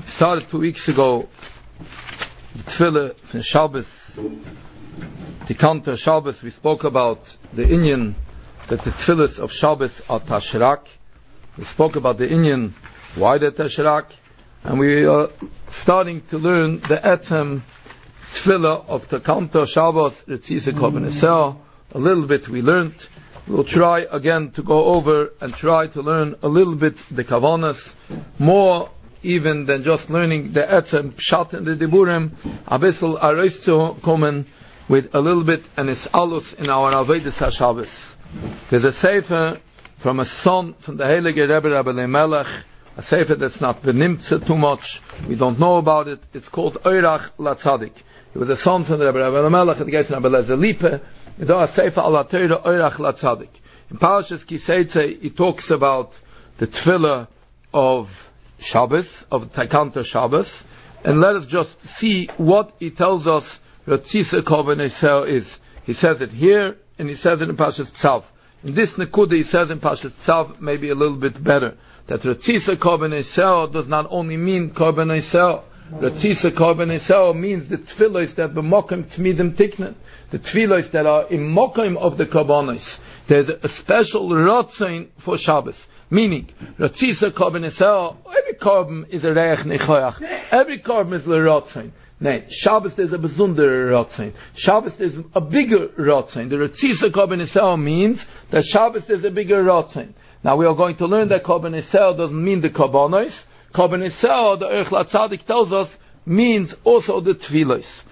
Started 2 weeks ago the Tefillah from Shabbos, Tikanta Shabbos. We spoke about the inyan that the Tefillahs of Shabbos are Tashrak. We spoke about the inyan why they're Tashrak, and we are starting to learn the Etzem Tefillah of Tikanta Shabbos, Retzisa Korban Esel. A little bit we learned. We'll try again to go over and try to learn a little bit the Kavanas, more even than just learning the Etzem Pshat and the Diburim, a bissel arois to kommen with a little bit and it's alus in our Avedas HaShabbos. There's a sefer from a son from the Heilige Rebbe Lemelech, a sefer that's not benimtze too much, we don't know about it. It's called Oirach Latzadik. He was a son from the Rebbe Lemelech, and the guy from Rebbe Lezer Lippe. In the sefer Al Torah Oirach Latzadik. In Parashas Kiseitze, he talks about the Tefillah of Shabbos, of Tikanta Shabbos, and let us just see what he tells us Retzisa Korban Esel is. He says it here, and he says it in Parashas Tzav. In this Nekuda, he says in Parashas Tzav, maybe a little bit better, that Retzisa Korban Esel does not only mean Korban Esel. Retzisa Korban Esel means the tefillos that b'mokim tmidim tiknen, the tefillos that are in mokim of the korbanos. There's a special rotzain for Shabbos. Meaning, Retzisa Korban Esel, every korban is a reich nechoyach. Every korban is a rotzain. Nay, Shabbos there's a besonder rotzain. Shabbos there's a bigger rotzain. The Retzisa Korban Esel means that Shabbos there's a bigger rotzain. Now we are going to learn that Korban Esel doesn't mean the korbanos. Korban Esel, the Oirach Latzadik tells us, means also the tefillos.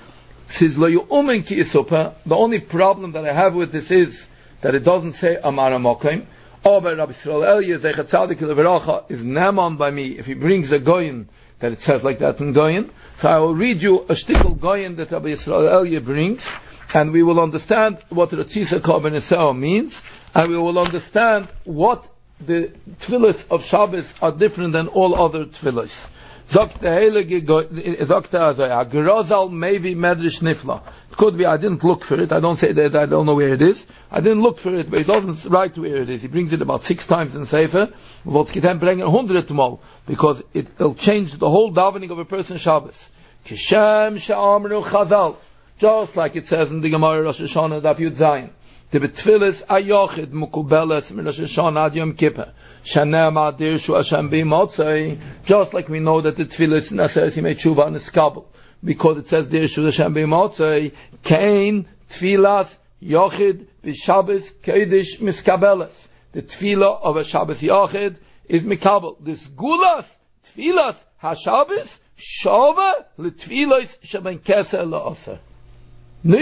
The only problem that I have with this is that it doesn't say Amar HaMokim. Rabbi Yisrael Elye Zeichat Tzadik Leveracha is naman by me if he brings a goyin that it says like that in goyin. So I will read you a shtickle goyin that Rabbi Yisrael Elye brings, and we will understand what Retzisa Korban Esel means, and we will understand what the tefillos of Shabbos are different than all other tefillos. Zogt the Heilige Zogt Gerozal maybe Medrash Nifla. It could be I didn't look for it. I don't say that I don't know where it is. I didn't look for it, but it doesn't write where it is. He brings it about 6 times in Sefer. What's Kitan bringen 100 Mal, because it'll change the whole davening of a person's Shabbos. Kishem she'amru Chazal, just like it says in the Gemara Rosh Hashanah Daf Yud Zayin. The betfilis ayochid mukubeles min Rosh Hashanah ad Yom Kippur. Shanema dirshu Hashem b'motzei. Just like we know that the tfilis naseres yimei tshuva and iskabel, because it says dirshu Hashem b'motzei. Kain tfilas yochid b'Shabbos kedish miskabeles. The tefillah of a Shabbos yochid is mikabel. This gulas tfilas haShabbos shava l'tfilos sheben keser la'aser. The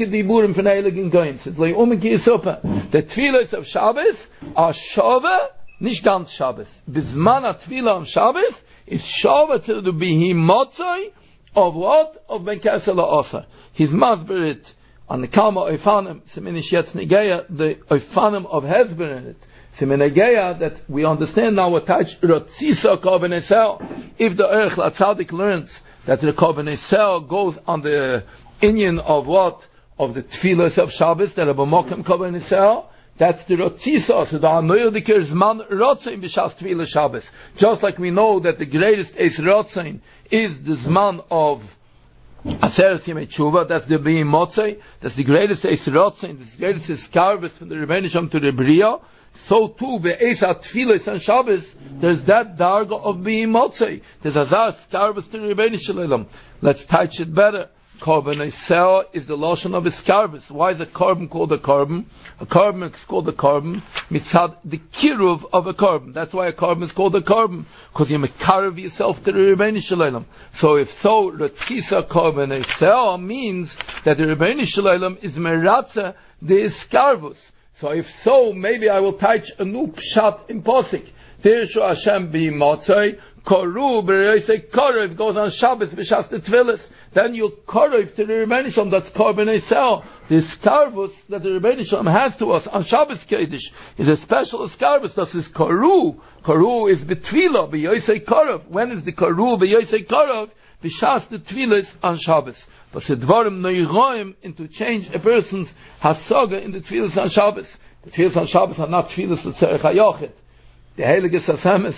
tefillos of Shabbos are shava, nicht ganz Shabbos. Bisman a tefillah of Shabbos is shava to the behimotzoi of what? Of ben keser la'aser. His masberit on the Kama Oifanim, Seminish Yetz Negeya, the Oifanim of Hezber in it. Seminageya, that we understand now what touch Retzisa Korban Esel. If the Oirach Latzadik learns that the Korban Esel goes on the inyan of what? Of the tefillos of Shabbos, that are b'mokim Korban Esel, that's the Retzisa. So the Anoyodikir Zman Rotzain b'shas tefillah Shabbos. Just like we know that the greatest Eis Rotzain is the Zman of Aseres Yemei Tshuva, that's the B'im Motzei, that's the greatest Eis Rotzain, the greatest Eskarvus from the Rebbeinu Shem to the Bria. So too, be'eis ha-tfilos and Shabbos, there's that darga of B'im Motzei. There's Azar Eskarvus to the Rebbeinu Shalom. Let's touch it better. Korban Esel is the lotion of Eskarvus. Why is a korban called a korban? A korban is called a korban mitzad the kiruv of a korban. That's why a korban is called a korban, because you mekarev yourself to the Rebbeinu Shalom. So if so, Retzisa Korban Esel means that the Rebbeinu Shalom is meratza the Eskarvus. So if so, maybe I will touch a new pshat in Posik. Dirshu Hashem b'motzei. Koru b'reisei korev goes on Shabbos b'shas the tefillos. Then you korev to the Rebbeinu Shalom. That's Korban Esel. The eskarvus that the Rebbeinu Shalom has to us on Shabbos Kedish is a special eskarvus. That is koru. Koru is b'tfila b'yoisei korev. When is the koru b'yoisei korev? B'shas the tefillos on Shabbos. But the dvarim neiroim into change a person's hasaga in the tefillos on Shabbos. The tefillos on Shabbos are not tefillos l'tzerech hayochid. The Heilige Sasemis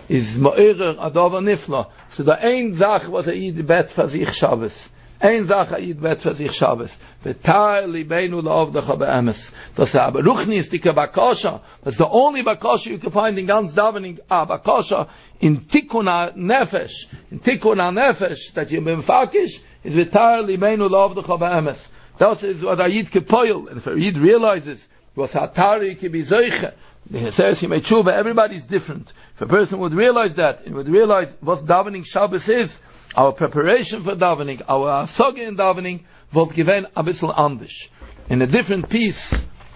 is Ma'erer Adova Nifla. So the ein Zach was a Yid bet for sich Shabbos. Ein Zach a Yid bet for sich Shabbos. V'tar libeinu la'ovdecha be'emes. Das ist aber Ruchnistika Bakasha. That's the only Bakasha you can find in ganz Davening. Bakasha in Tikkun Nefesh. In Tikkun Nefesh that you mefakish is v'tar libeinu la'ovdecha be'emes. That is what a Yid kepoil. And if a Yid realizes was Hatari ki bizoiche. He says he made tshuva. Everybody's different. If a person would realize that, and would realize what davening Shabbos is, our preparation for davening, our asage in davening, wird given a bissel anders. In a different piece,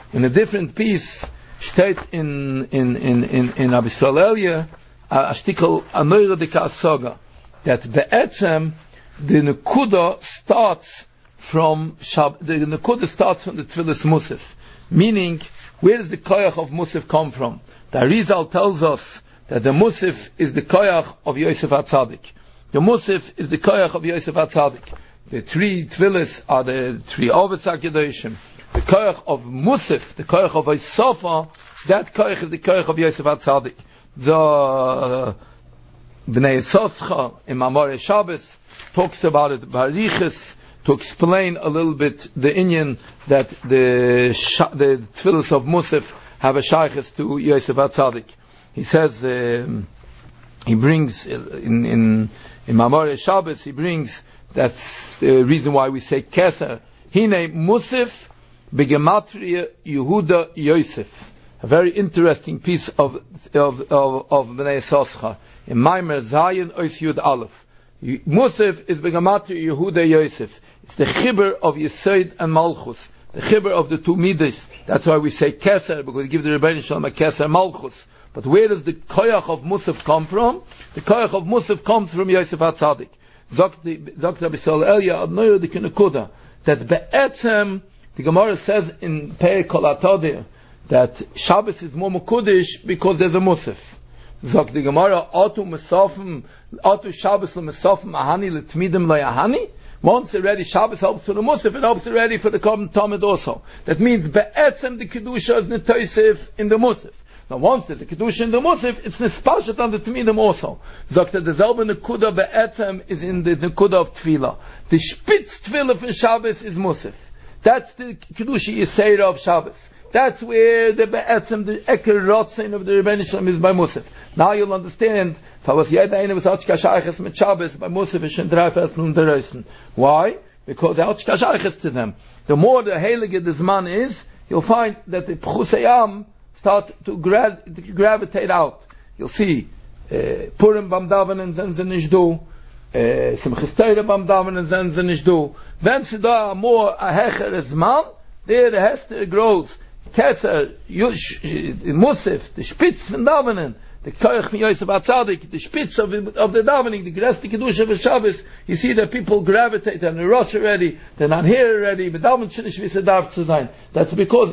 steht in Abisol Elia, a shtikel a neure dika asage, that be'etzem, the nekuda starts from the Tfilas Musaf. Meaning, where does the koyach of Musaf come from? The Arizal tells us that the Musaf is the koyach of Yosef HaTzadik. The Musaf is the koyach of Yosef HaTzadik. The three Tfilas are the three Ovetz HaKadoshim. The koyach of Musaf, the koyach of Yosef, that koyach is the koyach of Yosef HaTzadik. The Bnei Yisoscha in Mamorei Shabbos talks about it, Bariches, to explain a little bit the inyan that the tefillos of Musaf have a shaykhs to Yosef HaTzadik. He says, he brings in Mamorei Shabbos, he brings that's the reason why we say Keser. Hine Musaf begematria Yehuda Yosef. A very interesting piece of Bnei Yisoscha in Maimer Zayin Ois Yud Aleph. Musaf is begematria Yehuda Yosef. It's the chibur of Yesod and Malchus, the chibur of the two midas. That's why we say Keser, because we give the Rebbeinu Shalom a Keser Malchus. But where does the koyach of Musaf come from? The koyach of Musaf comes from Yosef HaTzadik. Dr. Abisol Elia Adnoyer the Kinekuda, that be'etzem, the Gemara says in Pei Kol HaTodeh, that Shabbos is more Mekudesh because there's a Musaf. Zok the Gemara, Atu Shabbos l'Mesofim ahani l'tmidim l'yahani. Once already Shabbos helps for the Musaf, it helps already for the Korban Tamid also. That means be'etzem the Kedusha is netoisef in the Musaf. Now once there's the Kedusha in the Musaf, it's nespashet on the Tmidim also. Sagt the selbe Nekuda be'etzem is in the Nekuda of Tefillah. The Spitz Tefillah for Shabbos is Musaf. That's the Kedusha Yisera of Shabbos. That's where the be'etzem, the Eker Rotzein of the Rebbeinu Shalom is by Musaf. Now you'll understand by Musaf is in drei Felsen und der Reusen. Why? Because the Hotchka Shayches to them. The more the heilige this man is, you'll find that the Pchusayam start to gravitate out. You'll see Purim bam Davanen sind sie nicht du, Simchas Torah bam Davanen sind sie nicht du. Wenn sie da more a hecheres man, there the Hester grows. Keser, Musaf, the Spitz von Davanen, the koyach from Yosef HaTzadik, the spitz of the davening, the Geresti Kedusha of Shabbos, you see that people gravitate, they're in the rush already, they're not here already, but daven shinish v'sedav to sein. That's because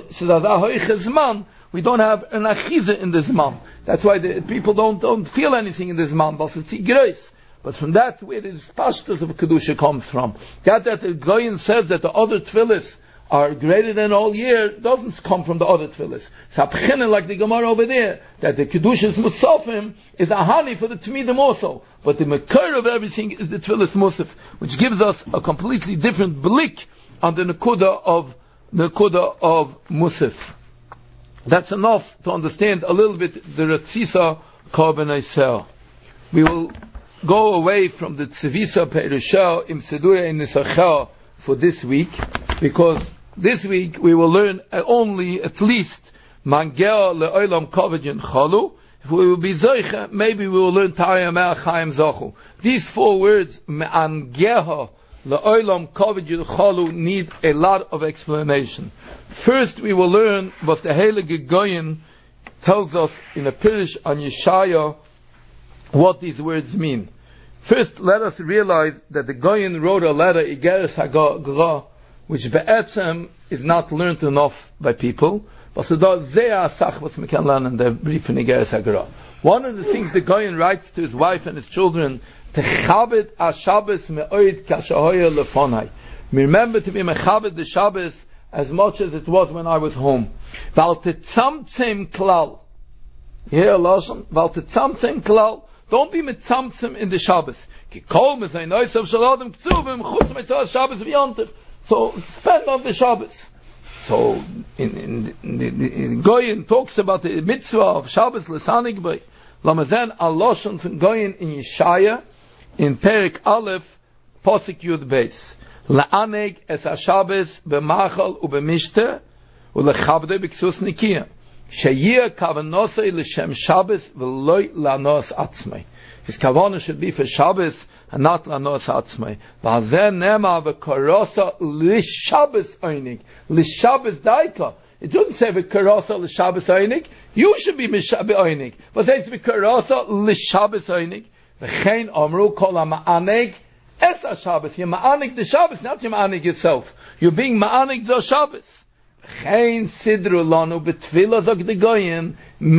we don't have an achiza in this man. That's why the people don't feel anything in this man, but it's grace. But from that, where the pashtus of Kedusha comes from. That the Goyen says that the other tefillos are greater than all year, doesn't come from the other tefillos. It's a like the Gemara over there, that the Kedushas Musafim is a honey for the Tmidim also. But the Makar of everything is the Tfilas Musaf, which gives us a completely different blick on the Nekuda of Musaf. That's enough to understand a little bit the Ratzisa Korban Eisel. We will go away from the Tzivisa Perusha Im Sedura in Nisachah for this week, because this week we will learn only at least Mangea le'olam kovidin chalu. If we will be zoicha, maybe we will learn Tarya Me'achayim Zachu. These four words, Mangea le'olam kovidin chalu, need a lot of explanation. First we will learn what the Heilige Goyen tells us in a Pirish on Yeshaya, what these words mean. First, let us realize that the Goyen wrote a letter, Igeres HaGra, which be'etzem is not learned enough by people. But so we can learn in the brief in Igeres HaGra. One of the things the Goyen writes to his wife and his children, Techabed HaShabbos me'oid kashahoya lefonai. Remember to be mechabed the Shabbos as much as it was when I was home. Val tetzamtzem klal. Here, Lashon, Val tetzamtzem klal. Don't be mitzamtzim in the Shabbos. Kol mezay noisav shaladim ktsuvim chutz mitzvah Shabbos v'yontif. So spend on the Shabbos. So in Goyin talks about the mitzvah of Shabbos l'sanig by Lamazen Aloshon from Goyin in Yeshaya in Perik Aleph Posik Yud Beis la'aneg es ha-Shabbos b'machal u'b'mishte u'lechabde b'ksus nikiya sheyir kavanosei l'shem Shabbos v'loi la'nos atzmei. His kavanah should be for Shabbos and not lanos atzmei. V'azeh nema v'karosa l'Shabbos einig. L'Shabbos daika. It doesn't say v'karosa l'Shabbos einig. You should be Mishabbos einig. But it says v'karosa l'Shabbos einig. V'chein amru kol ha'ma'aneg es ha-Shabbos. You're ma'anig the Shabbos, not you're ma'anig yourself. You're being ma'anig the Shabbos. V'chein sidru lanu b'tfilah zog de goyim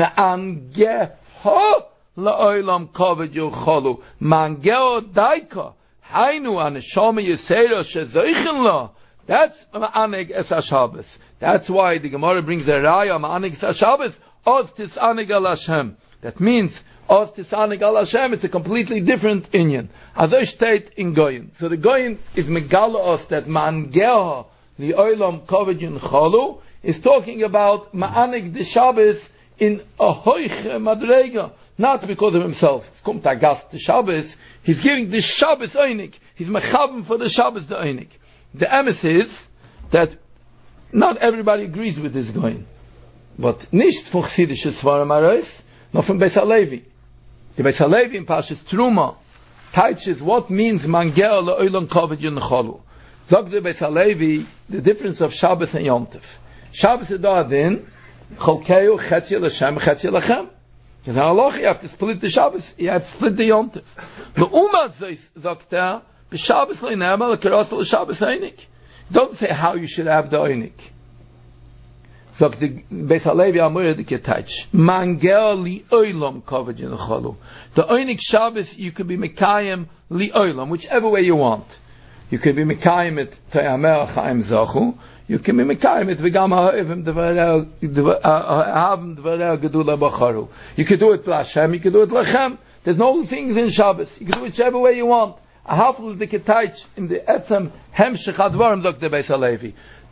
ma'angeho la'olam kavod yuchalu mangeo daika hainu aneshama yisera shezoichen la. That's ma'anig es ha-Shabbos. That's why the Gemara brings a raya ma'anig es ha-Shabbos oz tisanig al Hashem. That means oz tisanig al Hashem. It's a completely different inyan. As I state in Goyin. So the Goyin is megala os that mangeo la'olam kavod yuchalu is talking about ma'anig the Shabbos in a hoich madrega. Not because of himself. Kommt a gast the Shabbos, he's giving the Shabbos einig. He's mechaven for the Shabbos the einig. The emes is that not everybody agrees with this going. But nicht von chsidische Svarim Aros, nor from Beis HaLevi. The Beis HaLevi in Parshas Truma teaches what means mangel le'olam kavod yuchalu. Zog the Beis HaLevi the difference of Shabbos and Yom Tov. Shabbos is adin cholkeu chetzi l'Shem chetzi lachem. Because in Allah you have to split the Shabbos, you have to split the Yom Tov. Le'uma sagt b'Shabbos le'nema l'karot l'Shabbos einik. Don't say how you should have the einik. Sagt the Beis HaLevi Amor the Ketach. Mangel li'olam kavod yuchalu. The einik Shabbos you could be mekayim li'olam, whichever way you want. You could be mekayim it te'amer chaim zachu. You can be mekayim it v'gam ha'evim ha'avim dvarei gedula b'charu. You can do it l'Hashem, you can do it l'Chem. There's no things in Shabbos. You can do it whichever way you want. A hafel the ketaych in the etzem hemshech hadvarim zok the Beis HaLevi.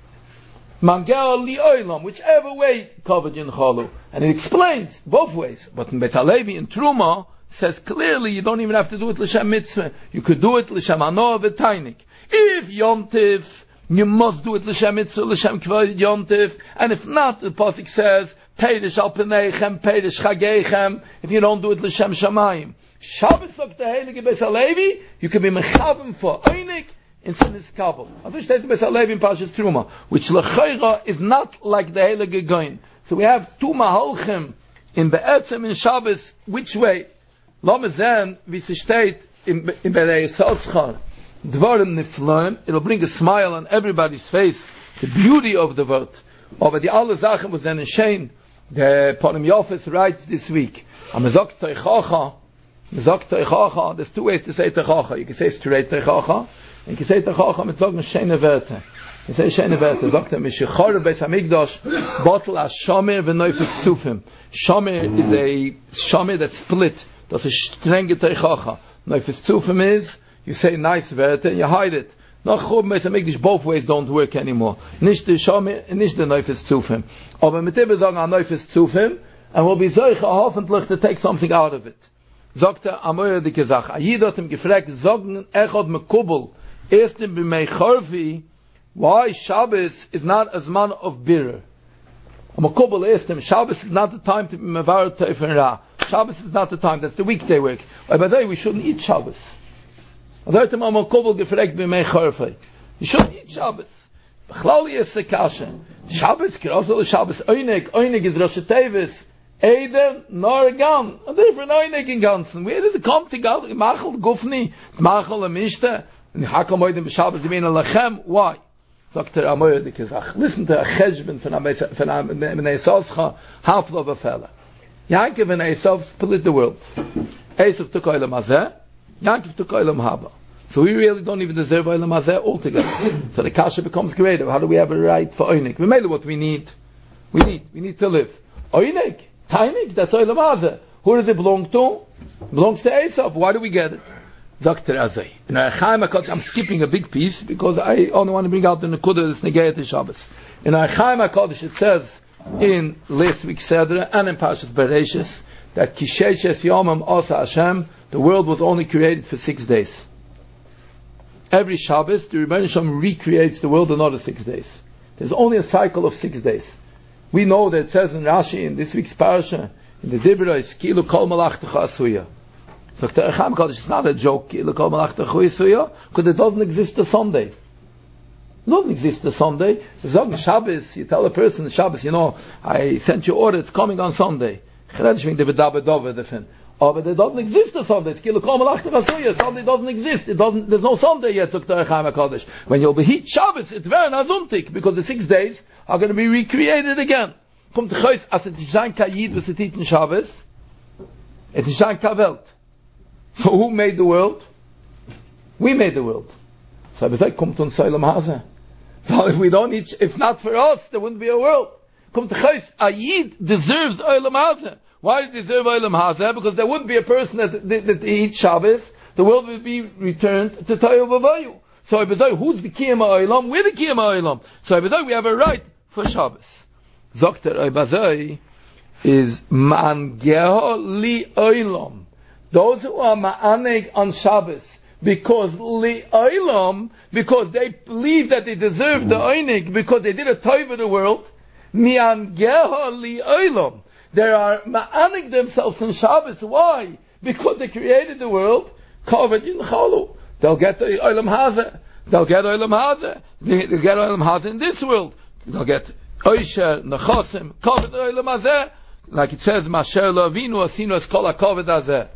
Mangel li'olam, whichever way kavod yuchalu. And it explains both ways. But in Beis HaLevi in Truma says clearly you don't even have to do it l'Shem mitzvah. You could do it l'Shem hanoah v'tainik. If Yom Tiv, you must do it l'Shem mitzvah, l'Shem kvod Yom Tiv, and if not, the pasuk says Perish al Peneichem, Perish Chageichem. If you don't do it l'Shem Shamayim, Shabbos of the Heilige Beis HaLevi, you can be mechaven for einik in Sinis Kabul. I wish that Beis HaLevi in Parshas Truma, which l'chayra is not like the Heilige Goyin. So we have two mahalchim in Be'etzem in Shabbos. Which way? Lamezen wie sie steht in Berei Yisrael. Dvarim niflaim. It'll bring a smile on everybody's face. The beauty of the word. Over the alle Sachen was then a shame. The Ponim Yofis writes this week. Amazok teichacha. There's two ways to say teichacha. You can say straight teichacha. And you can say teichacha mit sagen shene Werte. You say shene Werte. Sagt Mishachar Beis Hamikdash bottle as shomer v'noifes tzufim. Shomer is a shomer that's split. That's a strenge teichacha. Noifes tzufim is you say nice Werte and you hide it. Nach Chub Beis Hamikdash both ways don't work anymore. Nicht the shomer and nicht the noifes tzufim. Aber mit dem sagen a noifes tzufim and we'll be solche hoffentlich to take something out of it. Sagt Amoyer dike Sach. Ayid hat ihm gefragt, sagen echot mekubel. Erst in B'mei Chorvi, why Shabbos is not as man of birr. Mekubel asked him, Shabbos is not the time to be mevar teif and ra. Shabbos is not the time, that's the weekday work. By the way, we shouldn't eat Shabbos. Also hat ihm Mekubel gefragt B'mei Chorvi. You shouldn't eat Shabbos. Bechlali is the kasha. Shabbos, Kirosel Shabbos, Oynek is Rosh Tevis. Eden nor gan, a different einig in ganzen. Where does it come to God? Machel gufni, machel a mishte, and hakel moedem b'Shabbos divina lachem. Why? Dr. Amoyer dikazach. Listen to a cheshbon from Eisav's half of a fella. Yankov and Eisav split the world. Eisav took oilam hazeh, Yankov took oilam haba. So we really don't even deserve oilam hazeh altogether. So the kasha becomes greater. How do we have a right for einig? We made what we need. We need to live. Einig. Tainik, that's oilam hazeh. Who does it belong to? It belongs to Esav. Why do we get it? Dr. Azay. In Chaim HaKadosh, I'm skipping a big piece because I only want to bring out the Nekuda that's Negayat Shabbos. In Chaim HaKadosh it says in last week's Seder and in Parshas Bereshis that Kisheches Yomam Asa Hashem, the world was only created for 6 days. Every Shabbos, the Rebbeinu Shalom recreates the world another 6 days. There's only a cycle of 6 days. We know that it says in Rashi, in this week's Parasha, in the Dibros, Kilu Kol Malachtecha Asuya. So it's not a joke, Kilu Kol Malachtecha Asuya, because it doesn't exist a Sunday. It doesn't exist a Sunday. There's on Shabbos, you tell a person, Shabbos, I sent you order, it's coming on Sunday. Oh, but it doesn't exist a Sunday. Sunday doesn't exist. There's no Sunday yet. When you'll be heat Shabbos, it's very nazuntik, because the 6 days are going to be recreated again. Kommt the Chois, as it is sein Kayid, was it in Shabbos? It is sein Kavelt. So who made the world? We made the world. So I say, kommt on Soilem Hazeh. So if we don't eat, if not for us, there wouldn't be a world. Kommt the Chois, a Yid deserves Oilem Hazeh. Why does he deserve Olam Hazeh? Because there wouldn't be a person that eats Shabbos. The world would be returned to Tohu V'Vayu. So who's the Kiyam HaOlam? We're the Kiyam HaOlam. So we have a right for Shabbos. Zokter Oibazoi is Ma'angeho Li Olam. Those who are Ma'aneg on Shabbos because Li Olam, because they believe that they deserve the Oinig, because they did a Tohu for the world, Mi'angeho Li Olam. They are ma'anig themselves in Shabbos. Why? Because they created the world. Covered in Chalu. They'll get the Olam Hazeh. They'll get Olam Hazeh. They'll get Olam Hazeh in this world. They'll get Oisher, Nechosim, Covered Olam Hazeh. Like it says, Masher Lo Avinu Asinu Es Kol HaKoved Hazeh.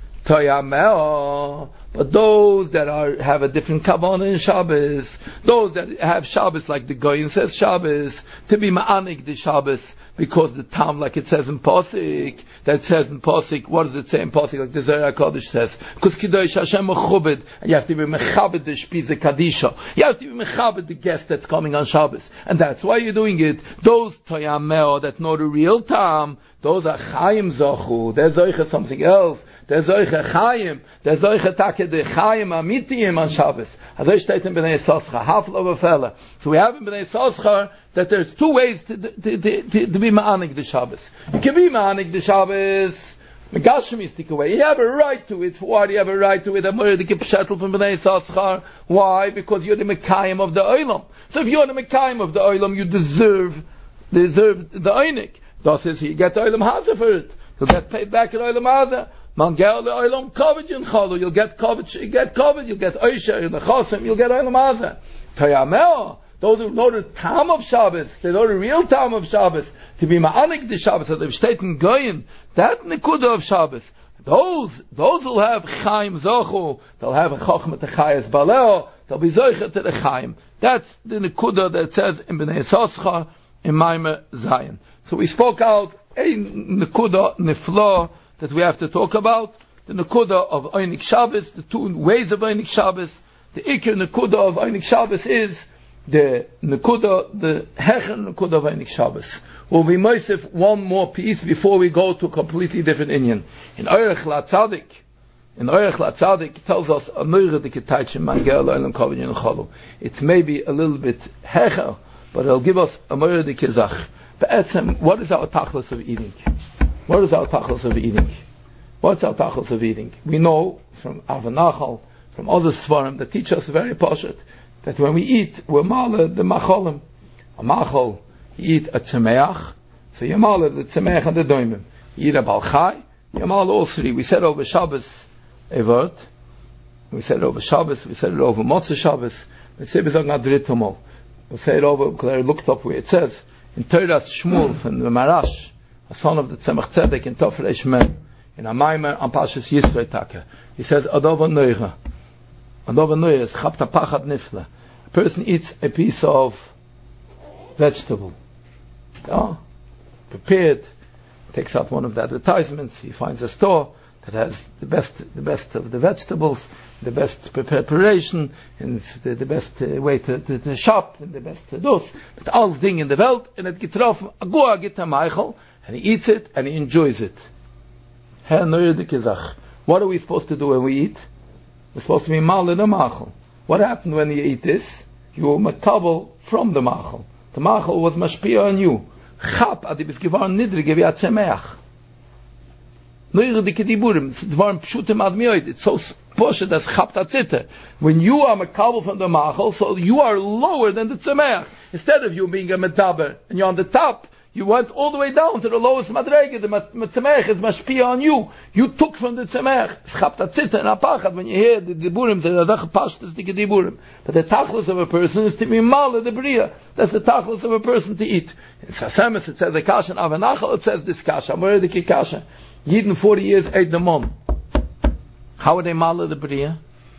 Toyameo. But those that have a different kavanah in Shabbos, those that have Shabbos like the Goyin says Shabbos, to be ma'anig the Shabbos, because the Tam, like it says in Posik, that says in Posik, what does it say in Posik, like the Zohar HaKadosh says? Because Kiddush Hashem Mechubed, and you have to be Mechabed the Shpize Kadisha. You have to be Mechabed the guest that's coming on Shabbos. And that's why you're doing it. Those Toyameo that know the real Tam, those are Chaim Zochu, they're Zoicha something else. There's Zoicha Chaim, there's Zoicha Take the Chaim Amitiyim on Shabbos. As I state in Bnei Yissaschar, half of a fella. So we have in Bnei Yissaschar that there's two ways to be Ma'anig the Shabbos. You can be Ma'anig the Shabbos, Megashmistic way. You have a right to it. Why do you have a right to it? I'm already keep shettle from Bnei Yissaschar. Why? Because you're the Mekayim of the Olam. So if you're the Mekayim of the Olam, you deserve the Einik. That is, you get the Olam Hazeh for it. You'll get paid back at Olam Hazeh. Mangel the Olam covered in Chalu. You'll get covered. You'll get Oisha in the Chosim. You'll get Olam Hazeh. Tayamel. Those who know the Tam of Shabbos, they know the real Tam of Shabbos. To be Ma'anik the Shabbos, so they've stated in Goyin, that Nekuda of Shabbos. Those will have Chaim Zochu. They'll have a Chochmah Techayas Baleo. They'll be Zoichet to the Chaim. That's the Nekuda that says in Bnei Yissaschar in Maimer Zion. So we spoke out a Nekuda Niflo that we have to talk about, the Nekuda of Einik Shabbos, the two ways of Einik Shabbos. The Iker Nekuda of Einik Shabbos is the Nekuda, the Hecher Nekuda of Einik Shabbos. We'll be Moisef one more piece before we go to a completely different Inyan. In Orech LaTzadik, it tells us, it's maybe a little bit Hecher, but it'll give us a Moirdik Zach. What is our tachlis of eating? What is our tachlis of eating? What's our tachlis of eating? We know from Avanachal, from other svarim that teach us very poshet, that when we eat, we're mala the macholim. A machol, you eat a tzemeach, so you're mala the tzemeach and the doimim. You eat a balchai, you're mala all three. We said over Shabbos a word. We said it over Shabbos, we said it over Motzei Shabbos. We say it over Adritomol. We say it over, because I looked up where it says, in Torah Shmuel from the Marash, a son of the Tzemach Tzedek in Tofel Eshmel, in a Maimer on Pashas Yisrei Taka. He says, Adova Noicha. Adova Noicha is Chapta Pachad Nifla. A person eats a piece of vegetable. Prepared, takes out one of the advertisements, he finds a store that has the best of the vegetables, the best preparation, and it's the best way to shop, and the best to do. But all thing in the world, and it getroffen, a goa gita Michael, and he eats it, and he enjoys it. What are we supposed to do when we eat? We're supposed to be mal in the machal. What happened when you eat this? You were matabel from the machal. The machal was mashpia on you. Chap adi bis gewarn nidrig wie a tzemeach. Noire dike diburim. It's dvarm pshutim ad mioid. It's so poshet as chap tatzite. When you are makabel from the machal, so you are lower than the tzemeach. Instead of you being a metaber and you're on the top, you went all the way down to the lowest madrege. The tzemeach is mashpia on you. You took from the tzemeach. It's chap tatzite and apachat. When you hear the diburim, the radach pashtas dike diburim. But the tachlis of a person is to be mal the bria. That's the tachlis of a person to eat. In Sasemis it says the kasha, in Avanachal it says this kasha. Where are the kasha? Yidden 40 years ate the mon. How are they mala the bria?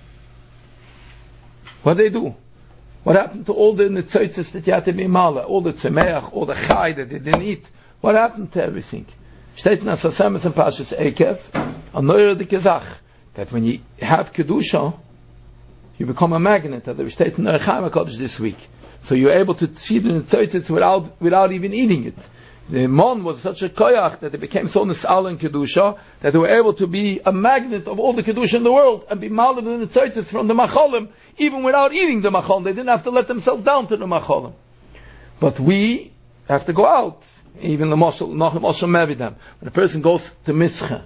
What do they do? What happened to all the netzoitzes that you had to be mala? All the tzemeach, all the chai that they didn't eat? What happened to everything? Steht in Sasemis and Pashas Ekev, a neure de gezach, that when you have kedusha, you become a magnet. That we steht in Erechaim HaKodesh this week. So you're able to see the netzoitzes without even eating it. The mon was such a koyach that they became so nisal in kedusha that they were able to be a magnet of all the kedusha in the world and be malad in the tzaitzis from the macholim even without eating the macholim. They didn't have to let themselves down to the macholim. But we have to go out. Even the moshel mevidam. When a person goes to mischa,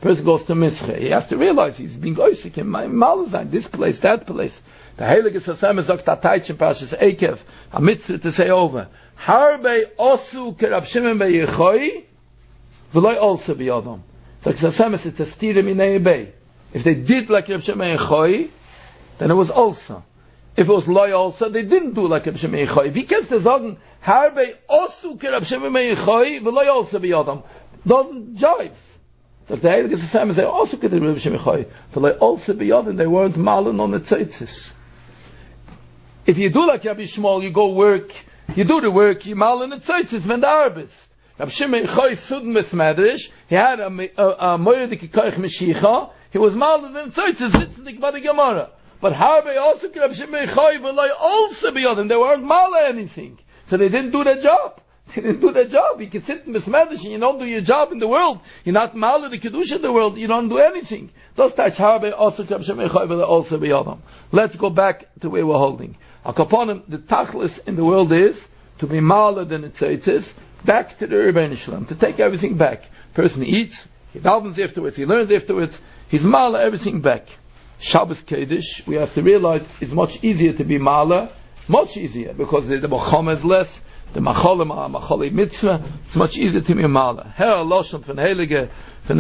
he has to realize he's being oisik in malazine, this place, that place. The Heilige Sasem is Dr. Taich in Parshas Ekev, a mitzvah to say over. Harbe osu kerab Shimon beYechoi, v'loi also biyadam. Like Sasem, it's a stira minei bei. If they did like Reb Shimon beYechoi, then it was also. If it was loy also, they didn't do like Reb Shimon beYechoi. Wie kannst du sagen, Harbe osu kerab Shimon beYechoi, v'loi also biyadam? Doesn't jive. So the Heilige Sasem is also kerab Reb Shimon beYechoi, v'loi also biyadam. They weren't malin on the tzaitzis. If you do like Rabbi Shmuel, you go work, you do the work, you mal in the tzaitzis when the arbis. Rabbi Shimon Choy Sudden Mesmedrish, he had a moyedik koich meshicha, he was mal in the tzaitzis, sitting by the Gemara. But Harbe also Rabbi Shimon Choy v'loi also beyond, they weren't mal anything. So they didn't do their job. You can sit in Mesmedrish and you don't do your job in the world. You're not mal in the kedusha in the world, you don't do anything. Those touch Harbe also Rabbi Shimon Choy v'loi also beyond. Let's go back to where we're holding. Akaponim, the tachlis in the world is to be malad and tzaitzis back to the Rebbeinu Shalom, to take everything back. Person eats, he davens afterwards, he learns afterwards, he's mala everything back. Shabbos Kiddush, we have to realize, is much easier to be mala, much easier, because the machom is less, the macholim are macholi mitzvah, it's much easier to be mala. Her Loshon von Heilige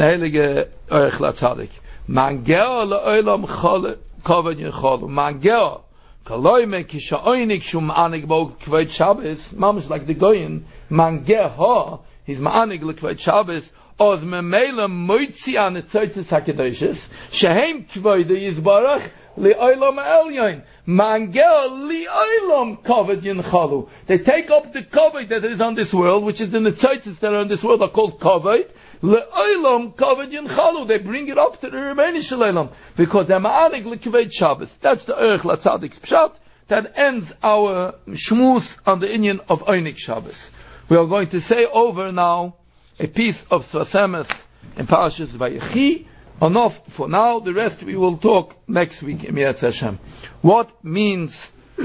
Orech LaTzadik. Man geo le'olam kavod yecholu. Man geo Kaloime kisha oinik shum anig bo kveit Shabbos, mamish like the goyin, man geha, he's ma'anig le kveit Shabbos, oz memela moitzi an etzoitzes hakedoshes, shehem kvoide yizbarach, li oilam elyon, man geha li oilam kavod yinchalu. They take up the kavod that is on this world, which is the etzoitzes that are on this world are called kavod, Le'olam kavod yinchalu. They bring it up to the Rebbeinu Shalom because they're ma'anig l'kiveit Shabbos. That's the Orech LaTzadik's pshat that ends our shmuz on the inyan of Einik Shabbos. We are going to say over now a piece of Sasemes in Parashas Vayechi. Enough for now. The rest we will talk next week in Yetz Hashem. What means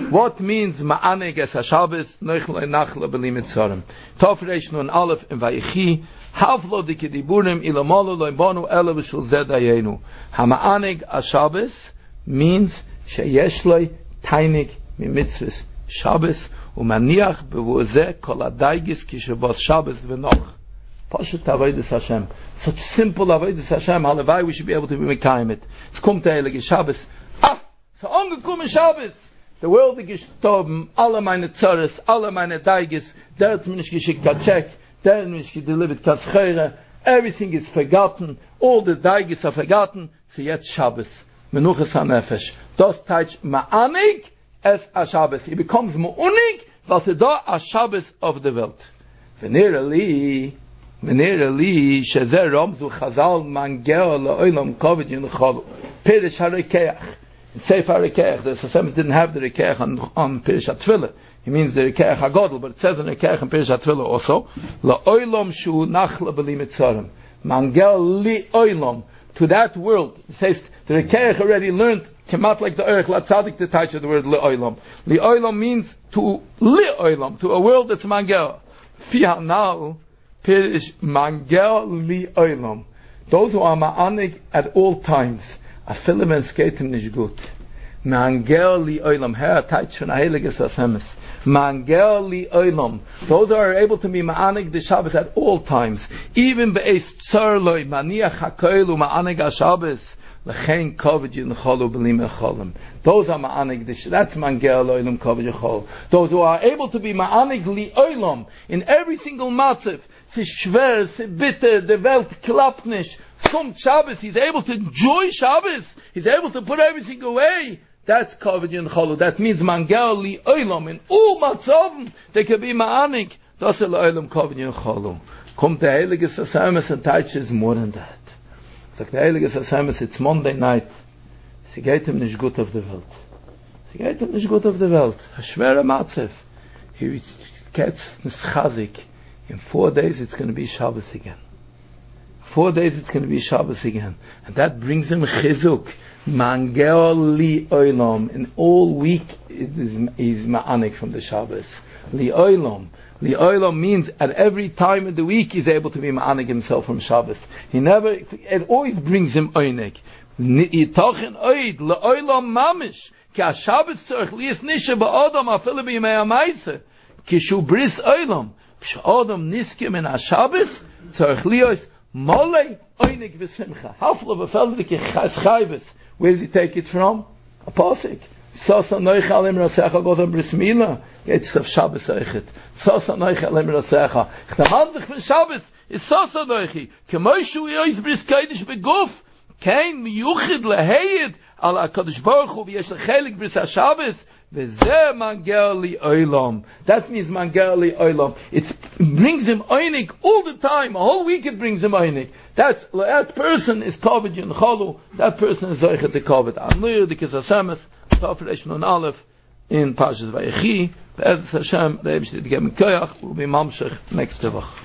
ma'anig es HaShabbos noichle nachle b'li mitzarim. Tov reish nun aleph in Vayechi. Havlo dikediburim ilamalo loibanu ela v'shul zedayenu. Hama'anig HaShabbos means sheyesh loy tainig mimitzvus Shabbos umaniach b'vuzeh kol adaygis kishabos Shabbos v'noch. Pashut avodas Hashem. Such simple avodas Hashem. Halavai we should be able to be mekayim it. Es kommt der heilige Shabbos. So angekommen Shabbos. The world is gestorben. Alle meine Zores, alle meine Daygis. Der hat mir nicht geschickt a check. Der hat mir nicht delivered kaschere. Everything is forgotten. All the Daygis are forgotten. So jetzt Shabbos. Menuches HaNefesh. Das teich ma'anig es a Shabbos. It becomes mu'unig was da a Shabbos of the Welt. Venerally shezer ramzu chazal man geo le'olam kavod yinchalu. Pirish HaRekeach. In Sefer HaRekeach, the Sasemes didn't have the Rekeach on Pirish HaTfilah. He means the Rekeach HaGodel, but it says in Rekeach and Pirish HaTfilah also, le'olam shu nachla b'li mitzarim. Mangel li oilam, to that world. It says, the Rekeach already learned, Kemat like the Erech, La Tzadik, the touch of the word li oilam. Li oilam means to li oilam, to a world that's Mangel. Fihanal, Pirish, Mangel li oilam. Those who are ma'anik at all times, a film and skating is good. Mangel li oilam, her touch von Heiliges Hasemes. Mangel li oilam. Those who are able to be ma'anik the Shabbos at all times, even be'ez tzarloi, maniach hakoilu ma'anik ha-Shabbos, l'chein koved yincholu b'lim echolim. Those are ma'anik the Shabbos. That's Mangel li oilam koved yincholu. Those who are able to be ma'anik li oilam in every single matzav, si schwer, si bitter, the Welt klappt nicht, some Shabbos, he's able to enjoy Shabbos, he's able to put everything away. That's Kavod Yincholu. That means Mangel li oilam. In all matzavim, they can be ma'anik. Das is oilam Kavod Yincholu. Kommt der Heilige Hasemes and teaches more than that. Sagt der Heilige Hasemes, it's Monday night. Sie geht ihm nicht gut auf der Welt. Sie geht ihm nicht gut auf der Welt. A schwerer matzav. He gets nischazik. In 4 days it's going to be Shabbos again. 4 days it's going to be Shabbos again. And that brings him chizuk. Mangel li oilam. In all week is ma'anik from the Shabbos. Li oilam. Li oilam means at every time of the week he's able to be ma'anik himself from Shabbos. It always brings him oinik. Yitochen oid li oilam mamish. Ki ha-Shabbos tzorech liyas nisha ba'odam afilu b'yimei ha-maisa. Ki shu bris oilam. K'sh-odam niskim in ha-Shabbos tzorech liyas molei oinik v'simcha. Hafla v'feldike chayves. Where does he take it from? A pasuk. Sosa noicha lim rasecha goes on bris milah. It's of Shabbos eichet. Sosa noicha lim rasecha. Ch'tamandich for Shabbos is sosa noichi. K'moishu yois bris kaidish beguf. Kein miyuchid leheyid al HaKadosh Baruch Hu v'yesh lechelik bris ha-Shabbos. V'zeh mangel li oilam. That means mangel li oilam. It brings him oinik all the time. A whole week it brings him oinik. That person is Kavod Yincholu. That person is Zoichet to Kavod. Anlir the Hasemes, Tafresh Nun Aleph in Parshas Vayechi. Be'ez Hashem, the Eibishter to give him koyach. We'll be mamshech next Tevach.